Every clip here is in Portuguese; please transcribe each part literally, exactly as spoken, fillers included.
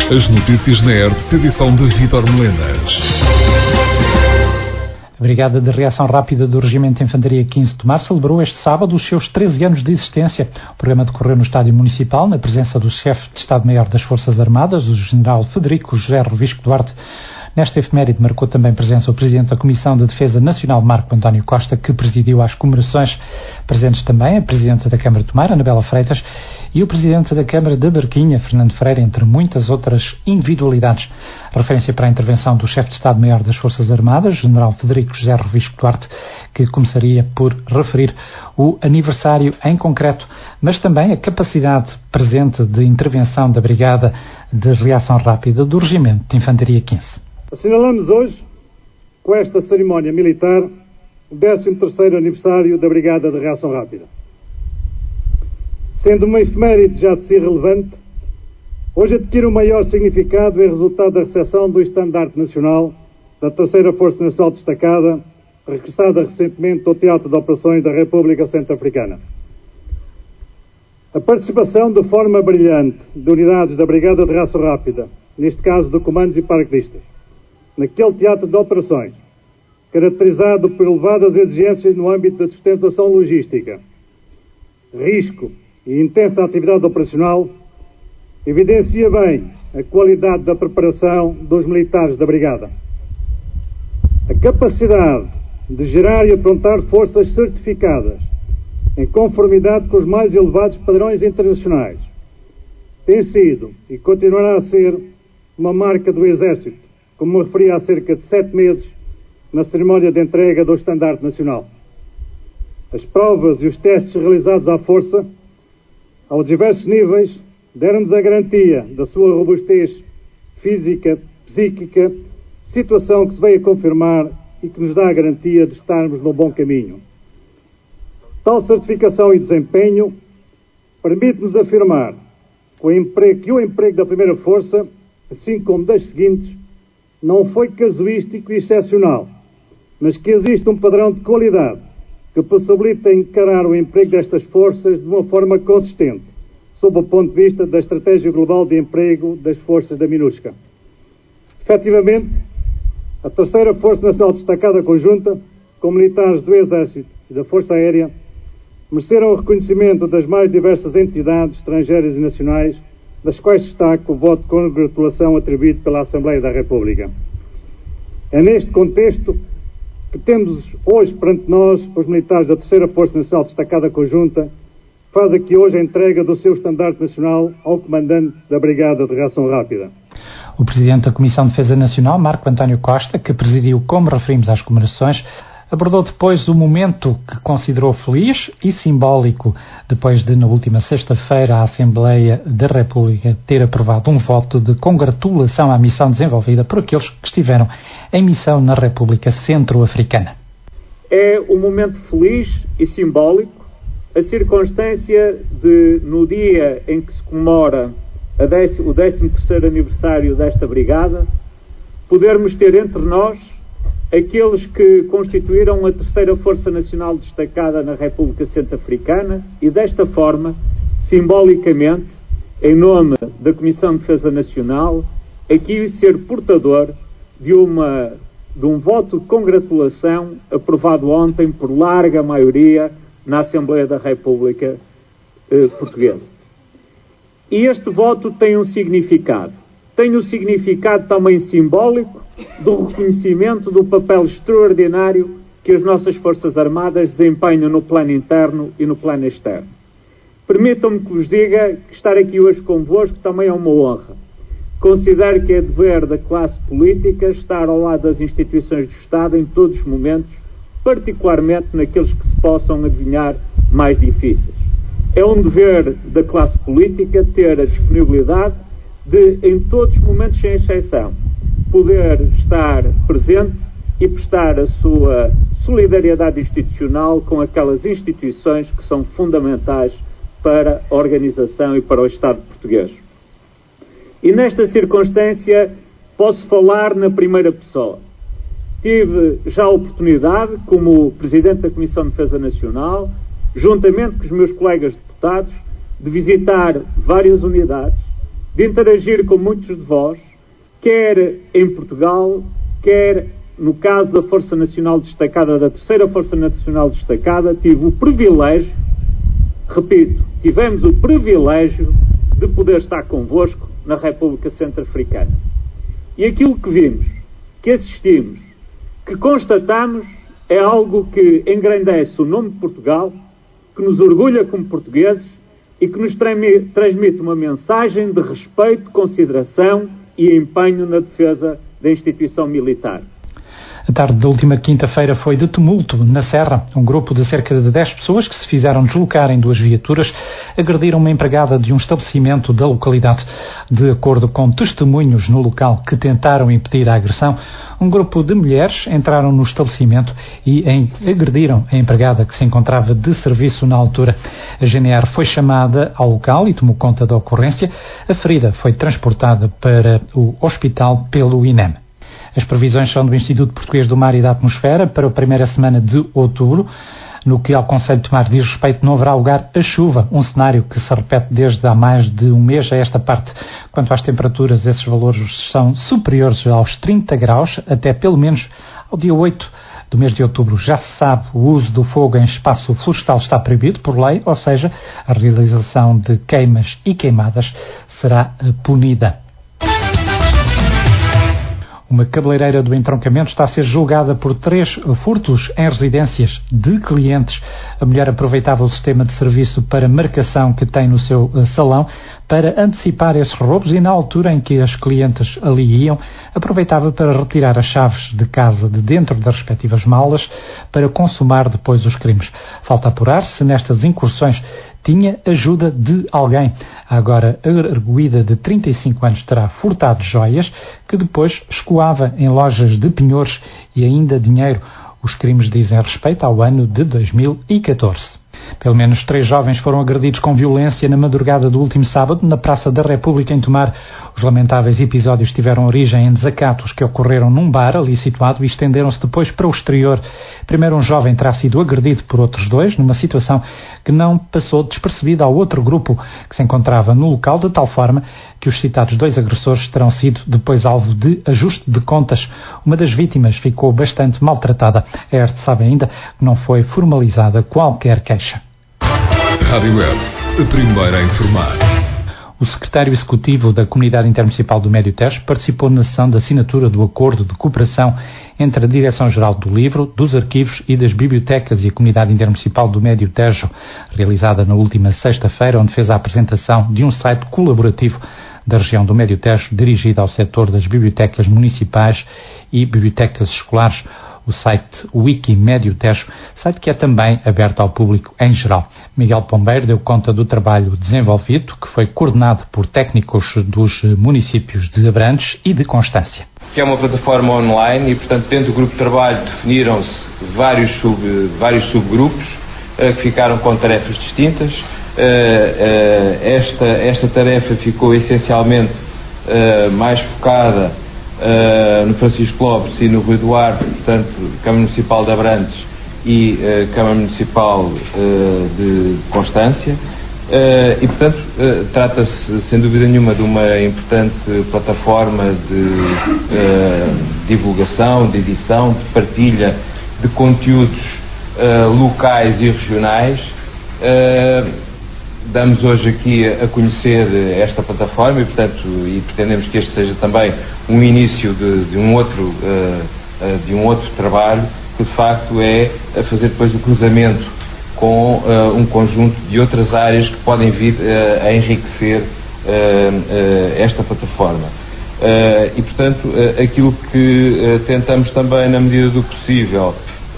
As notícias na R T P, edição de Vítor Melenas. A Brigada de Reação Rápida do Regimento de Infantaria quinze de Tomar celebrou este sábado os seus treze anos de existência. O programa decorreu no Estádio Municipal, na presença do chefe de Estado-Maior das Forças Armadas, o general Federico José Revisco Duarte. Nesta efeméride marcou também presença o Presidente da Comissão de Defesa Nacional, Marco António Costa, que presidiu as comemorações. Presentes também a Presidente da Câmara de Tomar, Anabela Freitas, e o Presidente da Câmara de Barquinha, Fernando Freire, entre muitas outras individualidades. Referência para a intervenção do chefe de Estado-Maior das Forças Armadas, general Federico José Revisco Duarte, que começaria por referir o aniversário em concreto, mas também a capacidade presente de intervenção da Brigada de Reação Rápida do Regimento de Infantaria quinze. Assinalamos hoje, com esta cerimónia militar, o décimo terceiro aniversário da Brigada de Reação Rápida. Sendo uma efeméride já de si relevante, hoje adquire um maior significado em resultado da recepção do Estandarte Nacional da terceira Força Nacional Destacada, regressada recentemente ao Teatro de Operações da República Centro-Africana. A participação de forma brilhante de unidades da Brigada de Reação Rápida, neste caso de comandos e paraquedistas, naquele teatro de operações, caracterizado por elevadas exigências no âmbito da sustentação logística, risco e intensa atividade operacional, evidencia bem a qualidade da preparação dos militares da Brigada. A capacidade de gerar e aprontar forças certificadas em conformidade com os mais elevados padrões internacionais tem sido e continuará a ser uma marca do Exército, como me referi há cerca de sete meses na cerimónia de entrega do Estandarte Nacional. As provas e os testes realizados à força, aos diversos níveis, deram-nos a garantia da sua robustez física, psíquica, situação que se veio a confirmar e que nos dá a garantia de estarmos no bom caminho. Tal certificação e desempenho permite-nos afirmar que o emprego, que o emprego da primeira força, assim como das seguintes, não foi casuístico e excepcional, mas que existe um padrão de qualidade que possibilita encarar o emprego destas forças de uma forma consistente, sob o ponto de vista da estratégia global de emprego das forças da MINUSCA. Efetivamente, a terceira Força Nacional Destacada Conjunta, com militares do Exército e da Força Aérea, mereceram o reconhecimento das mais diversas entidades estrangeiras e nacionais, das quais destaco o voto de congratulação atribuído pela Assembleia da República. É neste contexto que temos hoje perante nós os militares da terceira Força Nacional Destacada Conjunta, faz aqui hoje a entrega do seu estandarte nacional ao comandante da Brigada de Reação Rápida. O Presidente da Comissão de Defesa Nacional, Marco António Costa, que presidiu, como referimos, às comemorações, abordou depois o momento que considerou feliz e simbólico, depois de, na última sexta-feira, a Assembleia da República ter aprovado um voto de congratulação à missão desenvolvida por aqueles que estiveram em missão na República Centro-Africana. É um momento feliz e simbólico, a circunstância de, no dia em que se comemora a décimo, o décimo terceiro aniversário desta brigada, podermos ter entre nós aqueles que constituíram a terceira Força Nacional Destacada na República Centro-Africana e, desta forma, simbolicamente, em nome da Comissão de Defesa Nacional, aqui ser portador de, uma, de um voto de congratulação aprovado ontem por larga maioria na Assembleia da República eh, Portuguesa. E este voto tem um significado. Tem um significado também simbólico do reconhecimento do papel extraordinário que as nossas Forças Armadas desempenham no plano interno e no plano externo. Permitam-me que vos diga que estar aqui hoje convosco também é uma honra. Considero que é dever da classe política estar ao lado das instituições do Estado em todos os momentos, particularmente naqueles que se possam adivinhar mais difíceis. É um dever da classe política ter a disponibilidade de, em todos os momentos, sem exceção, poder estar presente e prestar a sua solidariedade institucional com aquelas instituições que são fundamentais para a organização e para o Estado português. E nesta circunstância posso falar na primeira pessoa. Tive já a oportunidade, como Presidente da Comissão de Defesa Nacional, juntamente com os meus colegas deputados, de visitar várias unidades, de interagir com muitos de vós, quer em Portugal, quer no caso da Força Nacional Destacada, da Terceira Força Nacional Destacada, tive o privilégio, repito, tivemos o privilégio de poder estar convosco na República Centro-Africana. E aquilo que vimos, que assistimos, que constatamos, é algo que engrandece o nome de Portugal, que nos orgulha como portugueses e que nos transmite uma mensagem de respeito, consideração e empenho na defesa da instituição militar. A tarde da última quinta-feira foi de tumulto na Serra. Um grupo de cerca de dez pessoas que se fizeram deslocar em duas viaturas agrediram uma empregada de um estabelecimento da localidade. De acordo com testemunhos no local que tentaram impedir a agressão, um grupo de mulheres entraram no estabelecimento e em, agrediram a empregada que se encontrava de serviço na altura. A G N R foi chamada ao local e tomou conta da ocorrência. A ferida foi transportada para o hospital pelo I N E M. As previsões são do Instituto Português do Mar e da Atmosfera para a primeira semana de outubro. No que ao Conselho de Tomar diz respeito, não haverá lugar a chuva, um cenário que se repete desde há mais de um mês a esta parte. Quanto às temperaturas, esses valores são superiores aos trinta graus, até pelo menos ao dia oito do mês de outubro. Já se sabe, o uso do fogo em espaço florestal está proibido por lei, ou seja, a realização de queimas e queimadas será punida. Uma cabeleireira do entroncamento está a ser julgada por três furtos em residências de clientes. A mulher aproveitava o sistema de serviço para marcação que tem no seu salão para antecipar esses roubos e, na altura em que as clientes ali iam, aproveitava para retirar as chaves de casa de dentro das respectivas malas para consumar depois os crimes. Falta apurar se nestas incursões tinha ajuda de alguém. Agora, a arguida de trinta e cinco anos terá furtado joias que depois escoava em lojas de penhores e ainda dinheiro. Os crimes dizem respeito ao ano de dois mil e catorze. Pelo menos três jovens foram agredidos com violência na madrugada do último sábado na Praça da República, em Tomar. Os lamentáveis episódios tiveram origem em desacatos que ocorreram num bar ali situado e estenderam-se depois para o exterior. Primeiro um jovem terá sido agredido por outros dois, numa situação que não passou despercebida ao outro grupo que se encontrava no local, de tal forma que os citados dois agressores terão sido depois alvo de ajuste de contas. Uma das vítimas ficou bastante maltratada. A E R T sabe ainda que não foi formalizada qualquer queixa. Rádio Web, a primeira a informar. O secretário executivo da Comunidade Intermunicipal do Médio Tejo participou na sessão de assinatura do acordo de cooperação entre a Direção-Geral do Livro, dos Arquivos e das Bibliotecas e a Comunidade Intermunicipal do Médio Tejo, realizada na última sexta-feira, onde fez a apresentação de um site colaborativo da região do Médio Tejo, dirigido ao setor das bibliotecas municipais e bibliotecas escolares, o site Wiki Médio Tejo, site que é também aberto ao público em geral. Miguel Pombeiro deu conta do trabalho desenvolvido, que foi coordenado por técnicos dos municípios de Abrantes e de Constância. Que é uma plataforma online e, portanto, dentro do grupo de trabalho definiram-se vários, sub, vários subgrupos uh, que ficaram com tarefas distintas. Uh, uh, esta, esta tarefa ficou essencialmente uh, mais focada Uh, no Francisco Lopes e no Rui Duarte, portanto, Câmara Municipal de Abrantes e uh, Câmara Municipal uh, de Constância. Uh, e, portanto, uh, trata-se, sem dúvida nenhuma, de uma importante plataforma de uh, divulgação, de edição, de partilha de conteúdos uh, locais e regionais. Uh, Damos hoje aqui a conhecer esta plataforma e, portanto, e pretendemos que este seja também um início de, de, um, outro, uh, de um outro trabalho, que de facto é a fazer depois o cruzamento com uh, um conjunto de outras áreas que podem vir uh, a enriquecer uh, uh, esta plataforma. Uh, e, portanto, uh, aquilo que uh, tentamos também, na medida do possível, uh,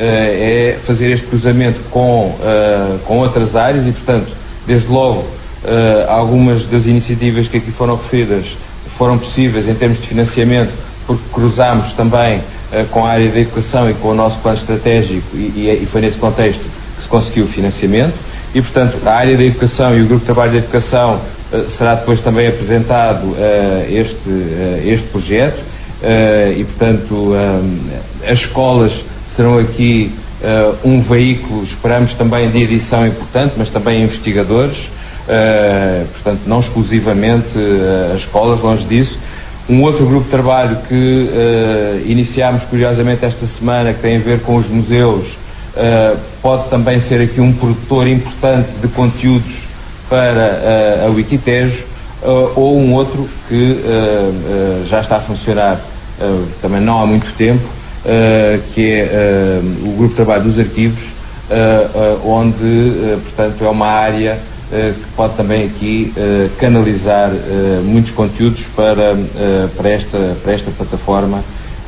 é fazer este cruzamento com, uh, com outras áreas e, portanto, desde logo, uh, algumas das iniciativas que aqui foram referidas foram possíveis em termos de financiamento, porque cruzámos também uh, com a área da educação e com o nosso plano estratégico e, e foi nesse contexto que se conseguiu o financiamento. E, portanto, a área da educação e o grupo de trabalho da educação uh, será depois também apresentado uh, este, uh, este projeto uh, e, portanto, um, as escolas serão aqui Uh, um veículo, esperamos também de edição importante, mas também investigadores. uh, portanto, não exclusivamente uh, as escolas, longe disso. Um outro grupo de trabalho que uh, iniciámos curiosamente esta semana, que tem a ver com os museus, uh, pode também ser aqui um produtor importante de conteúdos para uh, a Wikitejo, uh, ou um outro que uh, uh, já está a funcionar uh, também não há muito tempo, uh, que é uh, o grupo de trabalho dos arquivos, uh, uh, onde, uh, portanto, é uma área Uh, que pode também aqui uh, canalizar uh, muitos conteúdos para, uh, para, esta, para esta plataforma,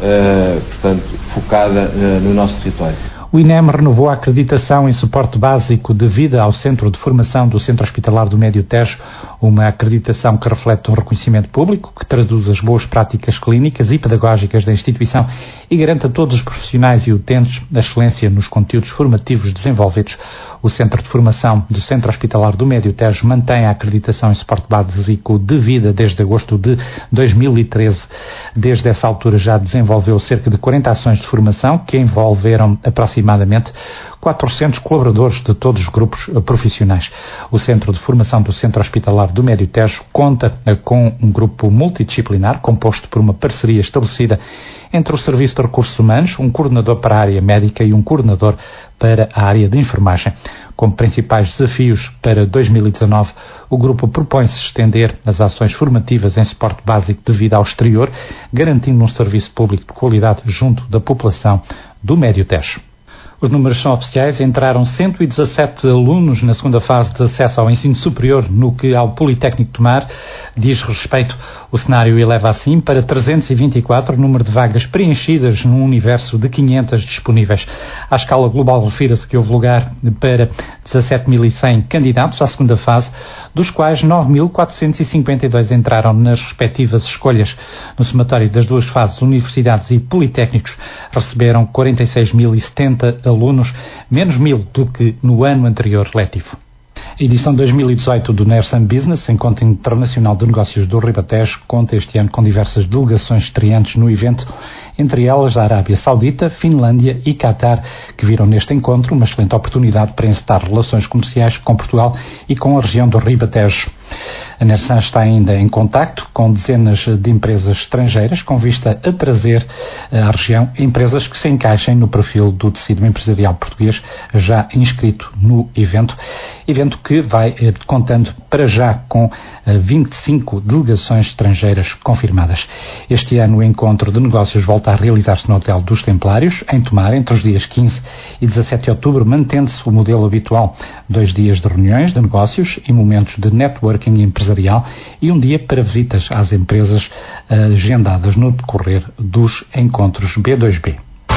uh, portanto, focada uh, no nosso território. O I N E M renovou a acreditação em suporte básico de vida ao Centro de Formação do Centro Hospitalar do Médio Tejo, uma acreditação que reflete um reconhecimento público, que traduz as boas práticas clínicas e pedagógicas da instituição e garante a todos os profissionais e utentes a excelência nos conteúdos formativos desenvolvidos. O Centro de Formação do Centro Hospitalar do Médio Tejo mantém a acreditação em suporte básico de vida desde agosto de dois mil e treze. Desde essa altura já desenvolveu cerca de quarenta ações de formação que envolveram aproximadamente quatrocentos colaboradores de todos os grupos profissionais. O Centro de Formação do Centro Hospitalar do Médio Tejo conta com um grupo multidisciplinar composto por uma parceria estabelecida entre o Serviço de Recursos Humanos, um coordenador para a área médica e um coordenador para a área de enfermagem. Como principais desafios para dois mil e dezanove, o grupo propõe-se estender as ações formativas em suporte básico de vida ao exterior, garantindo um serviço público de qualidade junto da população do Médio Tejo. Os números são oficiais, entraram cento e dezassete alunos na segunda fase de acesso ao ensino superior, no que ao Politécnico de Tomar diz respeito. O cenário eleva assim para trezentos e vinte e quatro o número de vagas preenchidas num universo de quinhentas disponíveis. À escala global refira-se que houve lugar para dezassete mil e cem candidatos à segunda fase, dos quais nove mil quatrocentos e cinquenta e dois entraram nas respectivas escolhas. No somatório das duas fases, universidades e politécnicos receberam quarenta e seis mil e setenta alunos, menos mil do que no ano anterior letivo. A edição dois mil e dezoito do Nersan Business, Encontro Internacional de Negócios do Ribatejo, conta este ano com diversas delegações estreantes no evento, entre elas a Arábia Saudita, Finlândia e Qatar, que viram neste encontro uma excelente oportunidade para encetar relações comerciais com Portugal e com a região do Ribatejo. A Nersan está ainda em contacto com dezenas de empresas estrangeiras com vista a trazer à região empresas que se encaixem no perfil do tecido empresarial português já inscrito no evento, evento que vai eh, contando para já com eh, vinte e cinco delegações estrangeiras confirmadas. Este ano o encontro de negócios volta a realizar-se no Hotel dos Templários, em Tomar, entre os dias quinze e dezassete de outubro, mantendo-se o modelo habitual, dois dias de reuniões de negócios e momentos de networking empresarial e um dia para visitas às empresas agendadas no decorrer dos encontros B dois B.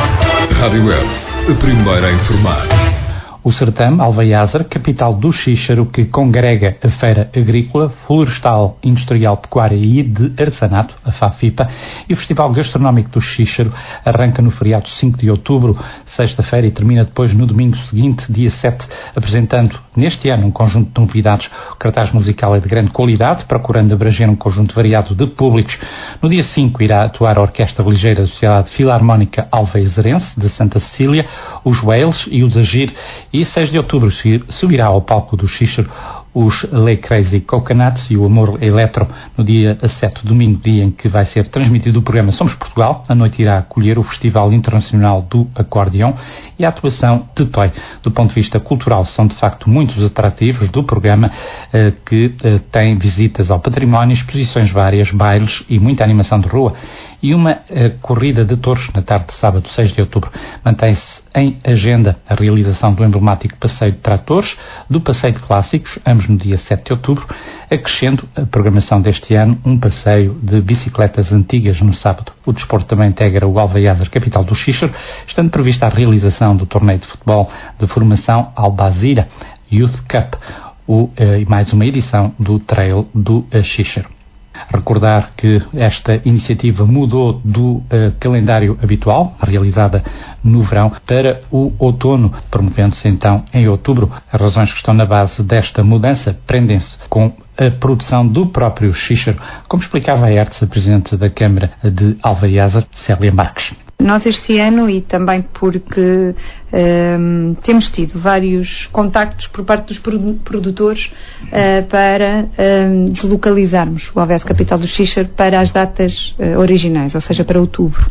Rádio Web, a primeira a informar. O certame Alveiazer, capital do Xíxaro, que congrega a Feira Agrícola, Florestal, Industrial, Pecuária e de Artesanato, a FAFIPA, e o Festival Gastronómico do Xíxaro, arranca no feriado cinco de outubro, sexta-feira, e termina depois no domingo seguinte, dia sete, apresentando neste ano um conjunto de novidades. O cartaz musical é de grande qualidade, procurando abranger um conjunto variado de públicos. No dia cinco irá atuar a Orquestra Ligeira da Sociedade Filarmónica Alveiazerense, de Santa Cecília, os Wales e os Agir, e seis de outubro subirá ao palco do Xíxaro os Le Crazy Coconuts e o Amor Eletro. No dia sete, domingo, dia em que vai ser transmitido o programa Somos Portugal, a noite irá acolher o Festival Internacional do Acordeão e a atuação de Toy. Do ponto de vista cultural, são de facto muitos atrativos do programa, eh, que eh, tem visitas ao património, exposições várias, bailes e muita animação de rua, e uma eh, corrida de touros na tarde de sábado, seis de outubro. Mantém-se em agenda a realização do emblemático passeio de tratores, do passeio de clássicos, ambos no dia sete de outubro, acrescendo a programação deste ano um passeio de bicicletas antigas no sábado. O desporto também integra o Alveiazer, capital do Xíxaro, estando prevista a realização do torneio de futebol de formação Albazira Youth Cup, o, eh, e mais uma edição do Trail do Xíxaro. Recordar que esta iniciativa mudou do uh, calendário habitual, realizada no verão, para o outono, promovendo-se então em outubro. As razões que estão na base desta mudança prendem-se com a produção do próprio Xíxaro, como explicava a Hertz, a Presidente da Câmara de Alveiazer, Célia Marques. Nós este ano, e também porque um, temos tido vários contactos por parte dos produtores uh, para um, deslocalizarmos o O V S Capital do Xixer para as datas uh, originais, ou seja, para outubro.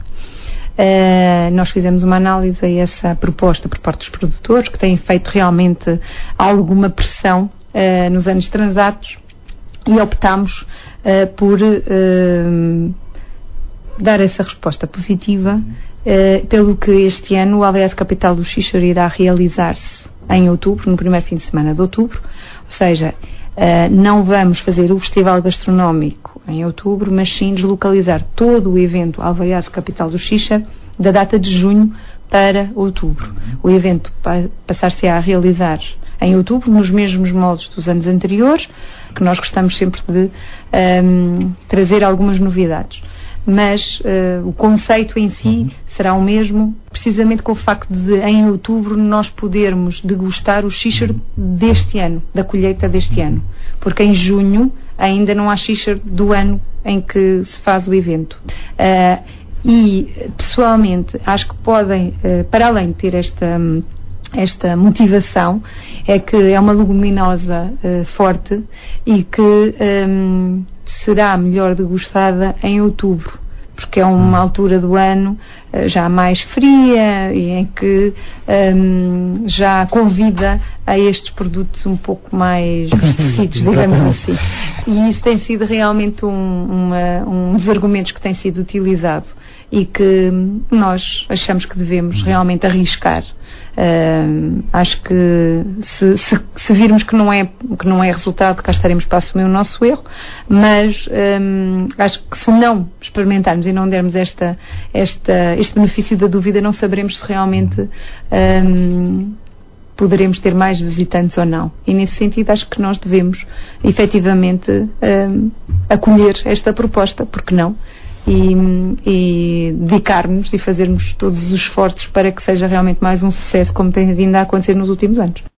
Uh, nós fizemos uma análise a essa proposta por parte dos produtores, que têm feito realmente alguma pressão uh, nos anos transatos, e optámos uh, por uh, dar essa resposta positiva, uh, pelo que este ano o O V S Capital do Xixer irá realizar-se em outubro, no primeiro fim de semana de outubro, ou seja, uh, não vamos fazer o Festival Gastronómico em outubro, mas sim deslocalizar todo o evento O V S Capital do Xixer da data de junho para outubro. O evento pa- passar-se-á a realizar em outubro, nos mesmos moldes dos anos anteriores, que nós gostamos sempre de um, trazer algumas novidades. Mas uh, o conceito em si uhum. será o mesmo, precisamente com o facto de, em outubro, nós podermos degustar o xixer deste ano, da colheita deste ano. Porque em junho ainda não há xixer do ano em que se faz o evento. Uh, e, pessoalmente, acho que podem, uh, para além de ter esta... Um, esta motivação, é que é uma leguminosa uh, forte e que um, será melhor degustada em outubro, porque é uma altura do ano uh, já mais fria e em que um, já convida a estes produtos um pouco mais restritidos, digamos assim. E isso tem sido realmente um, uma, um dos argumentos que tem sido utilizado e que nós achamos que devemos realmente arriscar. Uh, acho que se, se, se virmos que não, é, que não é resultado, cá estaremos para assumir o nosso erro, mas um, acho que se não experimentarmos e não dermos esta, esta, este benefício da dúvida, não saberemos se realmente um, poderemos ter mais visitantes ou não. E nesse sentido acho que nós devemos efetivamente um, acolher esta proposta, porque não? E, e dedicarmos e fazermos todos os esforços para que seja realmente mais um sucesso, como tem vindo a acontecer nos últimos anos.